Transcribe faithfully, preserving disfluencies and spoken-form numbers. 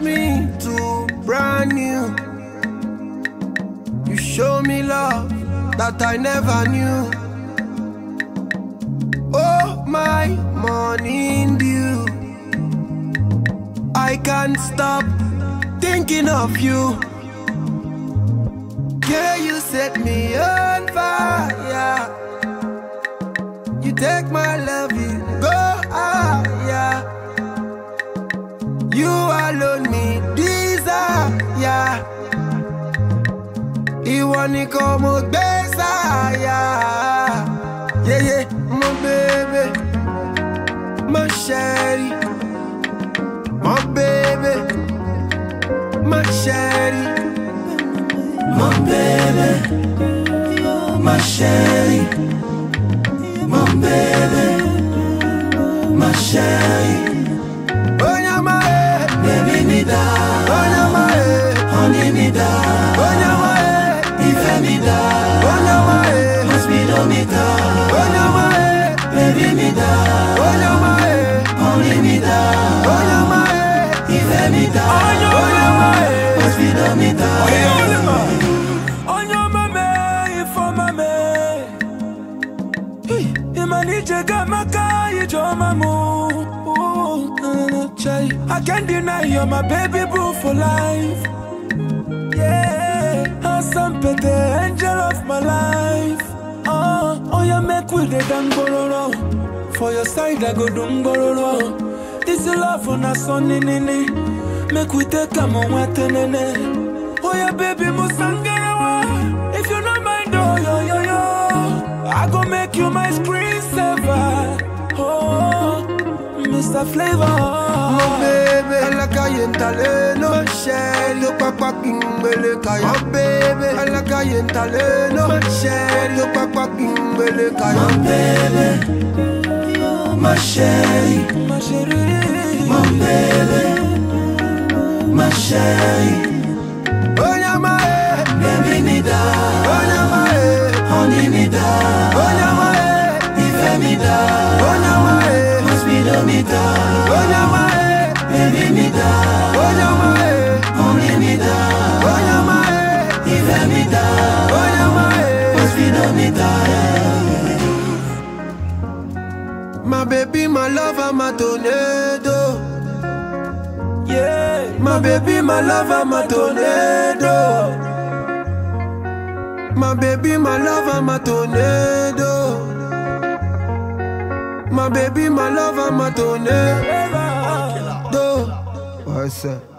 me to brand new. You show me love that I never knew. Oh, my morning dew, I can't stop thinking of you. Yeah, you set me on fire. You take my love, you go higher. You alone me desire. You wanna come on, yeah, yeah, my baby, my sherry, my baby, my sherry, my baby, my sherry, my baby, my sherry. Oh, yeah, my head, baby me da, oh, yeah, my head, honey me da, oh, yeah, my head, ife me da, oh, yeah, my head, hospital me da, oh, yeah, my head, baby me da, oh, yeah, my head, honey me da, oh, yeah, my head, ife me da, oh, yeah, my head, hospital me da. On your mame, for mame. Imanije gamaka, ijo mamu. I can't deny you're my baby boo for life. Yeah, Hassan Pete, angel of my life. Oh, oh, you make with the dangororo. For your side, I go dungororo. This is love on a son in it. Make we take a moment in it. Oh, yeah, baby, musangarawa. If you don't mind, oh, yo, yo, yo, I go make you my screensaver. Oh, Mister Flavor. My baby, I like I ain't taleno. My sherry, papa kimbele kaya. My baby, I like I ain't taleno. My sherry, papa kimbele kaya. My baby, my sherry, My chérie, my baby, my sherry. Oh, yeah, my head, Baby me da, oh, yeah, my head, honey me da, oh, yeah, my head, ife me da, oh, yeah, my head, hospital me da, oh, yeah, my head, baby me da, oh, yeah, my head, honey me da, oh, yeah, my head, ife me da, oh, yeah, my head. hospital me da. My baby, my lover, my tornado. yeah. My baby, my lover, my tornado. My baby, my lover, my tornado. My baby, my lover, my tornado. What's up?